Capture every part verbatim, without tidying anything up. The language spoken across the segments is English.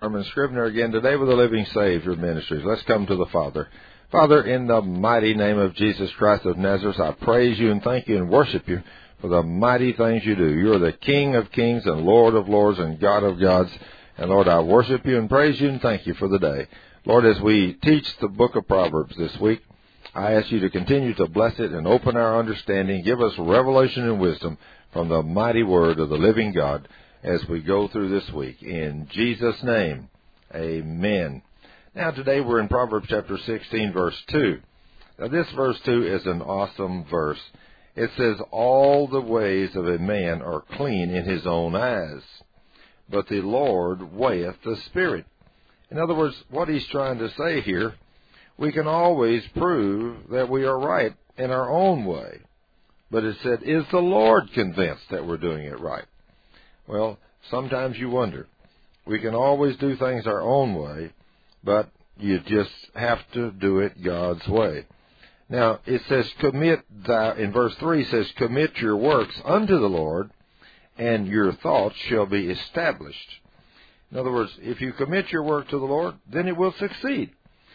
Herman Scribner again today with the Living Savior Ministries. Let's come to the Father. Father, in the mighty name of Jesus Christ of Nazareth, I praise you and thank you and worship you for the mighty things you do. You are the King of kings and Lord of lords and God of gods. And Lord, I worship you and praise you and thank you for the day. Lord, as we teach the book of Proverbs this week, I ask you to continue to bless it and open our understanding. Give us revelation and wisdom from the mighty word of the living God as we go through this week. In Jesus' name, amen. Now today we're in Proverbs chapter sixteen, verse two. Now this verse two is an awesome verse. It says, all the ways of a man are clean in his own eyes, but the Lord weigheth the spirit. In other words, what he's trying to say here, we can always prove that we are right in our own way. But it said, is the Lord convinced that we're doing it right? Well, sometimes you wonder. We can always do things our own way, but you just have to do it God's way. Now, it says, commit thou, in verse three, it says, commit your works unto the Lord, and your thoughts shall be established. In other words, if you commit your work to the Lord, then it will succeed.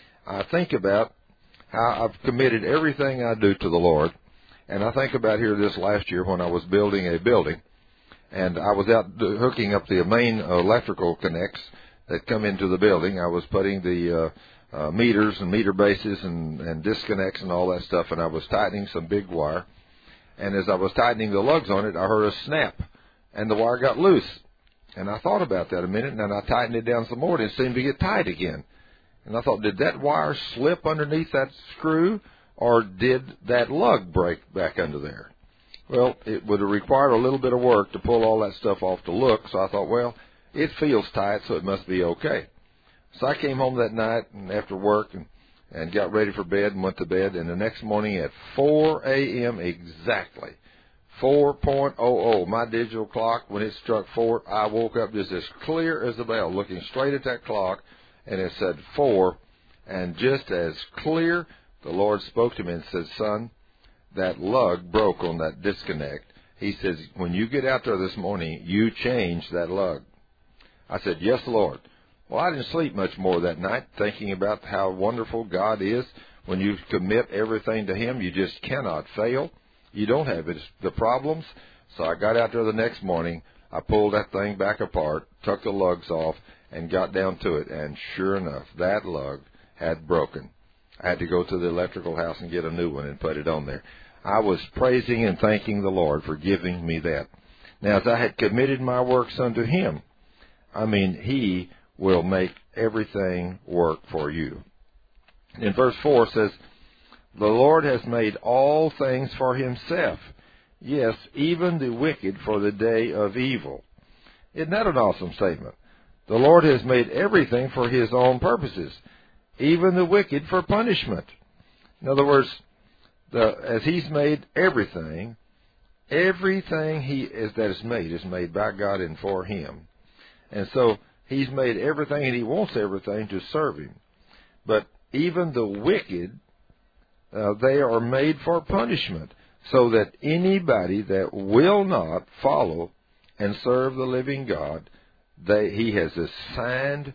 I think about how I've committed everything I do to the Lord, and I think about here this last year when I was building a building, and I was out hooking up the main electrical connects that come into the building. I was putting the uh, uh, meters and meter bases and, and disconnects and all that stuff, and I was tightening some big wire. And as I was tightening the lugs on it, I heard a snap, and the wire got loose. And I thought about that a minute, and then I tightened it down some more, and it seemed to get tight again. And I thought, did that wire slip underneath that screw, or did that lug break back under there? Well, it would have required a little bit of work to pull all that stuff off to look, so I thought, well, it feels tight, so it must be okay. So I came home that night and after work and, and got ready for bed and went to bed, and the next morning at four a.m. exactly, four oh, my digital clock, when it struck four, I woke up just as clear as a bell, looking straight at that clock, and it said four, and just as clear, the Lord spoke to me and said, son, that lug broke on that disconnect. He says, when you get out there this morning, you change that lug. I said, yes, Lord. Well, I didn't sleep much more that night thinking about how wonderful God is. When you commit everything to Him, you just cannot fail. You don't have the problems. So I got out there the next morning. I pulled that thing back apart, took the lugs off, and got down to it. And sure enough, that lug had broken. I had to go to the electrical house and get a new one and put it on there. I was praising and thanking the Lord for giving me that. Now, as I had committed my works unto Him, I mean, He will make everything work for you. In verse four it says, the Lord has made all things for Himself, yes, even the wicked for the day of evil. Isn't that an awesome statement? The Lord has made everything for His own purposes, even the wicked for punishment. In other words, the, as He's made everything, everything He is that is made is made by God and for Him. And so He's made everything, and He wants everything to serve Him. But even the wicked, uh, they are made for punishment, so that anybody that will not follow and serve the living God, they, He has assigned,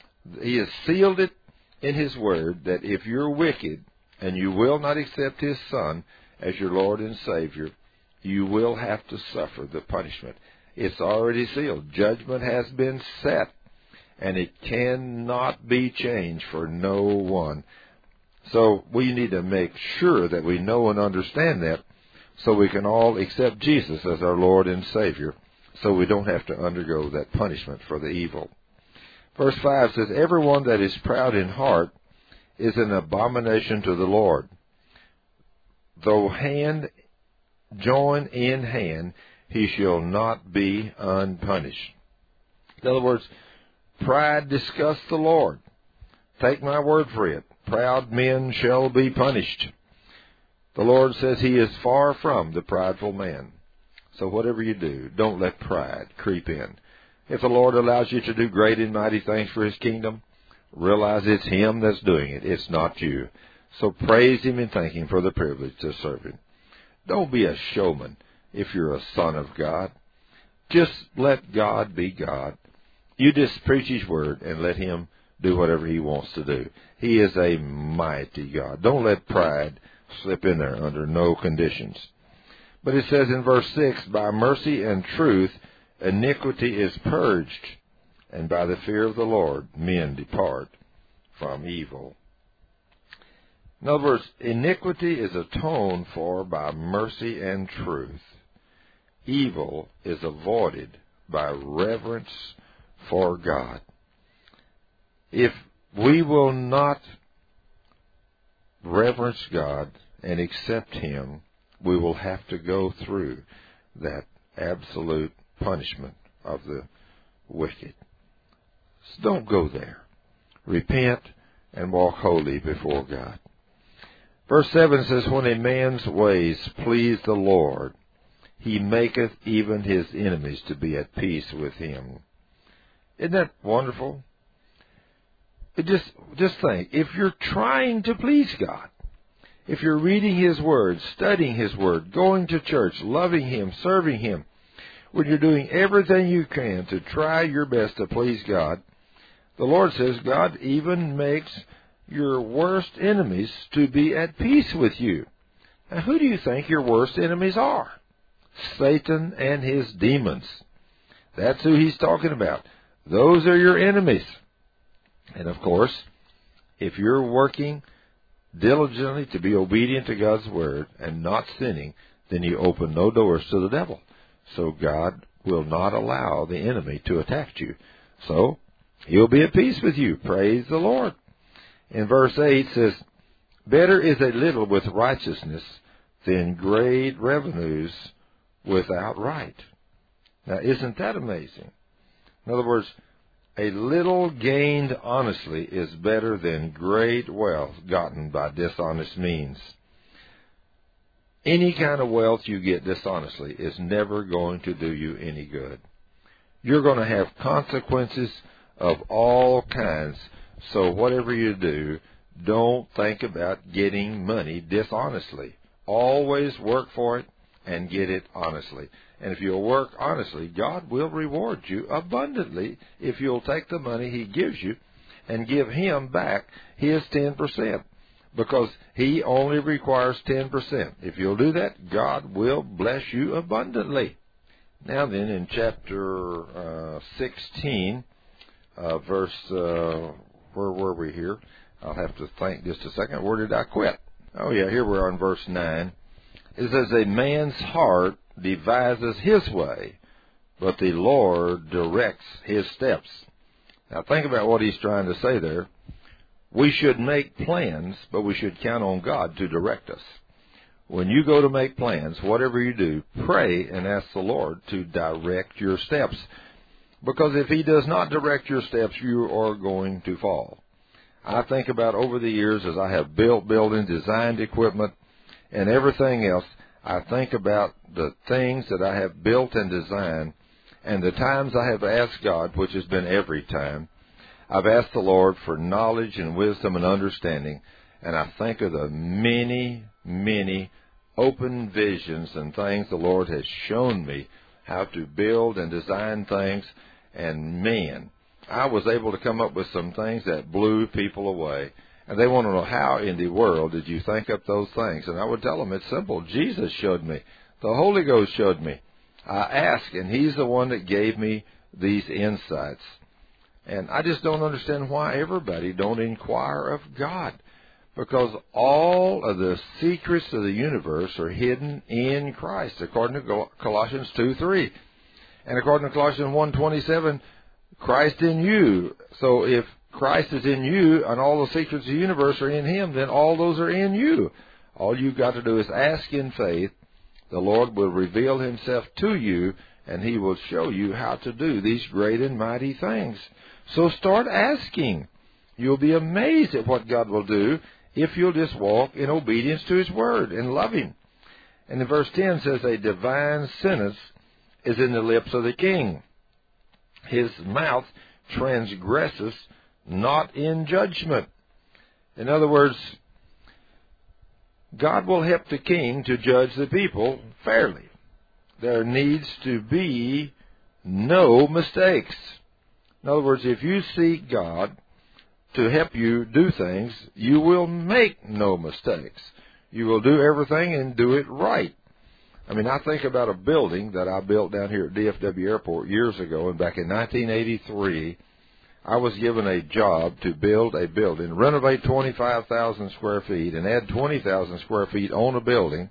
He has sealed it in His Word that if you're wicked and you will not accept His Son as your Lord and Savior, you will have to suffer the punishment. It's already sealed. Judgment has been set, and it cannot be changed for no one. So we need to make sure that we know and understand that so we can all accept Jesus as our Lord and Savior, so we don't have to undergo that punishment for the evil. Verse five says, everyone that is proud in heart is an abomination to the Lord. Though hand join in hand, he shall not be unpunished. In other words, pride disgusts the Lord. Take my word for it. Proud men shall be punished. The Lord says He is far from the prideful man. So whatever you do, don't let pride creep in. If the Lord allows you to do great and mighty things for His kingdom, realize it's Him that's doing it. It's not you. So praise Him and thank Him for the privilege to serve Him. Don't be a showman if you're a son of God. Just let God be God. You just preach His word and let Him do whatever He wants to do. He is a mighty God. Don't let pride slip in there under no conditions. But it says in verse six, by mercy and truth iniquity is purged, and by the fear of the Lord men depart from evil. In other words, iniquity is atoned for by mercy and truth. Evil is avoided by reverence for God. If we will not reverence God and accept Him, we will have to go through that absolute punishment of the wicked. So don't go there. Repent and walk holy before God. Verse seven says, when a man's ways please the Lord, He maketh even his enemies to be at peace with him. Isn't that wonderful? It just, just think, if you're trying to please God, if you're reading His Word, studying His Word, going to church, loving Him, serving Him, when you're doing everything you can to try your best to please God, the Lord says God even makes your worst enemies to be at peace with you. Now, who do you think your worst enemies are? Satan and his demons. That's who He's talking about. Those are your enemies. And of course, if you're working diligently to be obedient to God's Word and not sinning, then you open no doors to the devil. So God will not allow the enemy to attack you. So He'll be at peace with you. Praise the Lord. In verse eight it says, better is a little with righteousness than great revenues without right. Now, isn't that amazing? In other words, a little gained honestly is better than great wealth gotten by dishonest means. Any kind of wealth you get dishonestly is never going to do you any good. You're going to have consequences of all kinds. So whatever you do, don't think about getting money dishonestly. Always work for it and get it honestly. And if you'll work honestly, God will reward you abundantly if you'll take the money He gives you and give Him back His ten percent. Because He only requires ten percent. If you'll do that, God will bless you abundantly. Now then, in chapter uh, sixteen, uh, verse, uh, where were we here? I'll have to think just a second. Where did I quit? Oh yeah, here we are in verse nine. It says, a man's heart devises his way, but the Lord directs his steps. Now think about what he's trying to say there. We should make plans, but we should count on God to direct us. When you go to make plans, whatever you do, pray and ask the Lord to direct your steps. Because if He does not direct your steps, you are going to fall. I think about over the years as I have built buildings, designed equipment, and everything else, I think about the things that I have built and designed, and the times I have asked God, which has been every time, I've asked the Lord for knowledge and wisdom and understanding, and I think of the many, many open visions and things the Lord has shown me how to build and design things, and man, I was able to come up with some things that blew people away. And they want to know, how in the world did you think up those things? And I would tell them, it's simple. Jesus showed me. The Holy Ghost showed me. I asked, and He's the one that gave me these insights. And I just don't understand why everybody don't inquire of God. Because all of the secrets of the universe are hidden in Christ, according to Colossians two three. And according to Colossians one twenty-seven, Christ in you. So if Christ is in you and all the secrets of the universe are in Him, then all those are in you. All you've got to do is ask in faith. The Lord will reveal Himself to you, and He will show you how to do these great and mighty things. So start asking. You'll be amazed at what God will do if you'll just walk in obedience to His Word and love Him. And in verse ten says, a divine sentence is in the lips of the king. His mouth transgresses not in judgment. In other words, God will help the king to judge the people fairly. There needs to be no mistakes. In other words, if you seek God to help you do things, you will make no mistakes. You will do everything and do it right. I mean, I think about a building that I built down here at D F W Airport years ago, and back in nineteen eighty-three, I was given a job to build a building, renovate twenty-five thousand square feet, and add twenty thousand square feet on a building,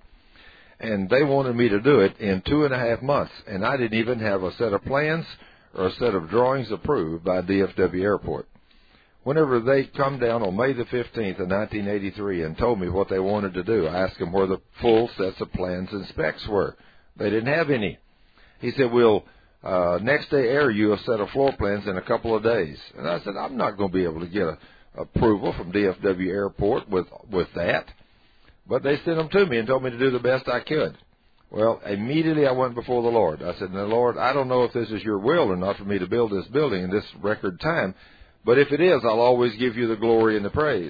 and they wanted me to do it in two and a half months, and I didn't even have a set of plans or a set of drawings approved by D F W Airport. Whenever they come down on May the fifteenth of nineteen eighty-three and told me what they wanted to do, I asked them where the full sets of plans and specs were. They didn't have any. He said, we'll uh, next day air you a set of floor plans in a couple of days. And I said, I'm not going to be able to get a, approval from D F W Airport with, with that. But they sent them to me and told me to do the best I could. Well, immediately I went before the Lord. I said, now, Lord, I don't know if this is your will or not for me to build this building in this record time. But if it is, I'll always give you the glory and the praise.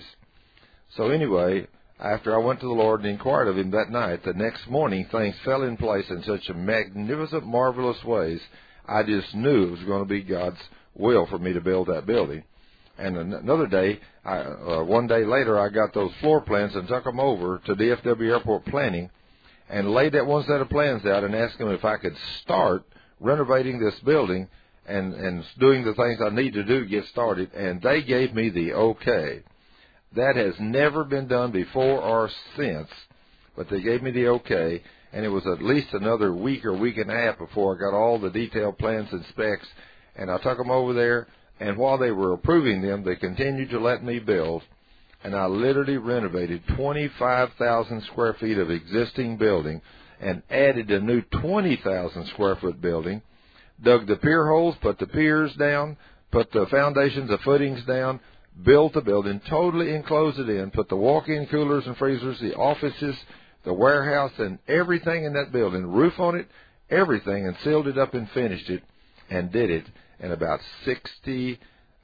So anyway, after I went to the Lord and inquired of him that night, the next morning things fell in place in such a magnificent, marvelous ways, I just knew it was going to be God's will for me to build that building. And another day, I, uh, one day later, I got those floor plans and took them over to D F W Airport Planning and laid that one set of plans out and asked them if I could start renovating this building and, and doing the things I need to do to get started, and they gave me the okay. That has never been done before or since, but they gave me the okay, and it was at least another week or week and a half before I got all the detailed plans and specs, and I took them over there, and while they were approving them, they continued to let me build, and I literally renovated twenty-five thousand square feet of existing building and added a new twenty thousand square foot building, dug the pier holes, put the piers down, put the foundations, the footings down, built the building, totally enclosed it in, put the walk-in coolers and freezers, the offices, the warehouse, and everything in that building, roof on it, everything, and sealed it up and finished it, and did it in about sixty-eight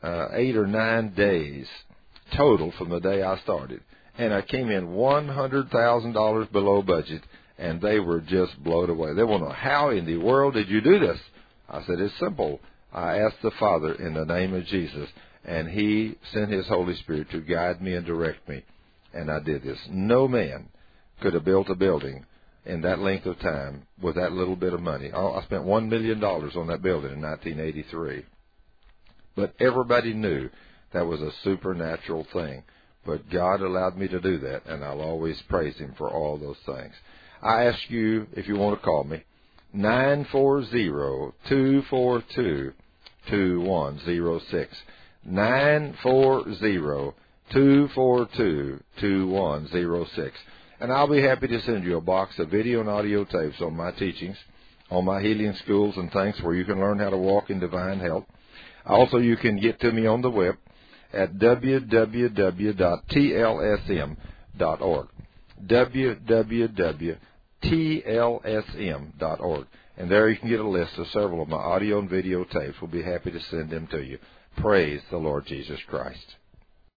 or nine days total from the day I started. And I came in one hundred thousand dollars below budget, and they were just blown away. They want to know, how in the world did you do this? I said, it's simple. I asked the Father in the name of Jesus, and he sent his Holy Spirit to guide me and direct me, and I did this. No man could have built a building in that length of time with that little bit of money. I spent one million dollars on that building in nineteen eighty-three. But everybody knew that was a supernatural thing. But God allowed me to do that, and I'll always praise him for all those things. I ask you, if you want to call me, nine four zero, two four two, two one zero six. nine four zero, two four two, two one zero six. And I'll be happy to send you a box of video and audio tapes on my teachings, on my healing schools and things where you can learn how to walk in divine health. Also, you can get to me on the web at w w w dot t l s m dot org. w w w dot t l s m dot org. And there you can get a list of several of my audio and video tapes. We'll be happy to send them to you. Praise the Lord Jesus Christ.